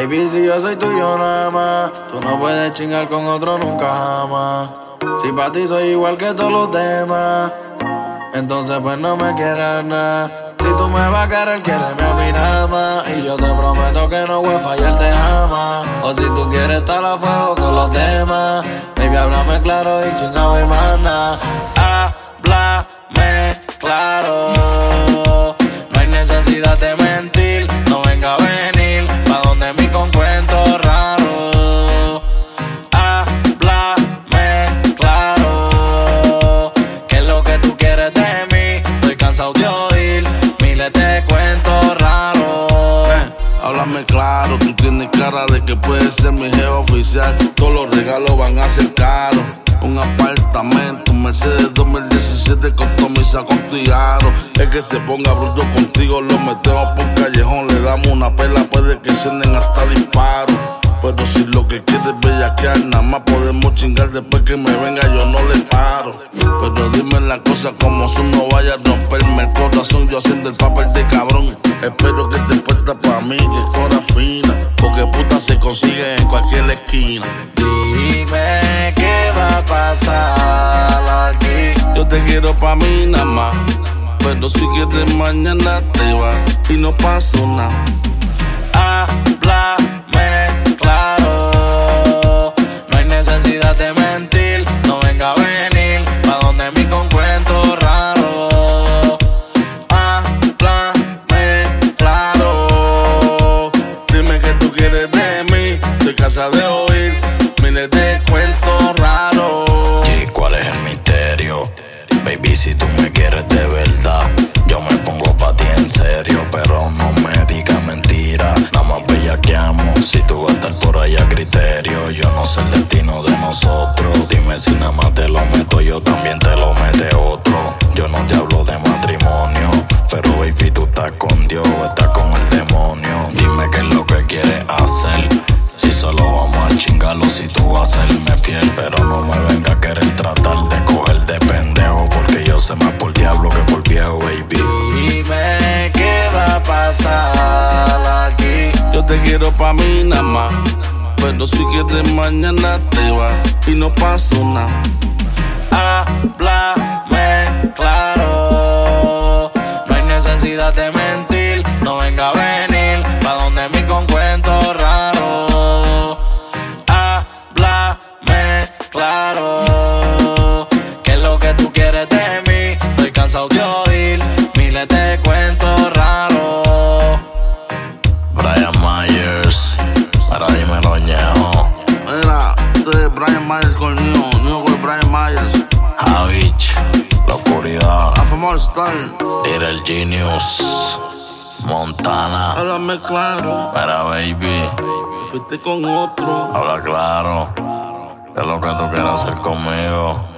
Baby, si yo soy tuyo nada más, tú no puedes chingar con otro nunca jamás. Si pa' ti soy igual que todos los demás, entonces pues no me quieras nada. Si tú me vas a querer, quiéreme a mí nada más. Y yo te prometo que no voy a fallarte jamás. O si tú quieres estar a fuego con los demás, baby, háblame claro y chingado y más nada. Háblame claro, no hay necesidad de mentir. No venga a venir pa' donde mí con cuentos raros. Háblame claro, ¿qué es lo que tú quieres de mí? Estoy cansado de oír miles de cuentos raros. Háblame claro, tú tienes cara de que puedes ser mi jefe oficial. Todos los regalos van a ser caros. Un apartamento, un Mercedes 2017 con camisa con tu aro. Es que se ponga bruto contigo, lo metemos por callejón. Le damos una pela, puede que suenen hasta disparos. Pero si lo que quieres es bellaquear, nada más podemos chingar después que me venga, yo no le paro. Pero dime las cosas como son, no vaya a romperme el corazón, yo haciendo el papel de cabrón. Espero que te puesta pa' mí, que cora fina, porque puta se consigue en cualquier esquina. Dime qué va a pasar aquí. Yo te quiero pa' mí nada más, pero si quieres mañana te vas y no pasó nada. Háblame claro, no hay necesidad de mentir. No venga a venir pa' donde mí con cuentos raros. Háblame claro, dime que tú quieres de mí. Estoy cansado de oír miles de cuentos raros. ¿Y cuál es el misterio? Baby, si tú me quieres de verdad, yo me pongo pa' ti en serio. Pero no me digas mentira, nada más bellaqueamos. Si tú vas a estar por ahí a criterio, yo no sé el destino de nosotros. Dime si nada más te lo meto, yo también te lo mete otro. Yo no te hablo de matrimonio, pero baby, tú estás con Dios, estás con el demonio. Dime qué es lo que quieres hacer. Si solo vamos a chingarlo, si tú vas a serme fiel. Pero no me venga a querer tratar de coger de pendejo, porque yo sé más por diablo que por viejo, baby. dime qué va a pasar aquí. Yo te quiero pa' mí nada más, pero si quieres mañana te vas y no pasó nada. Háblame claro, no hay necesidad de mentir. No venga a venir pa' donde mí con cuentos raros. Háblame claro, ¿qué es lo que tú quieres de mí? Estoy cansado de oír miles de cuentos raros. Brian Myers, ahora dímelo, ñejo. Mira, este es Brian Myers con Neo con Brian Myers. Javich, la oscuridad. Afamor Star. Little Genius, Montana. Háblame claro, Mira, baby, fuiste con otro. habla claro. ¿Qué es lo que tú quieres hacer conmigo?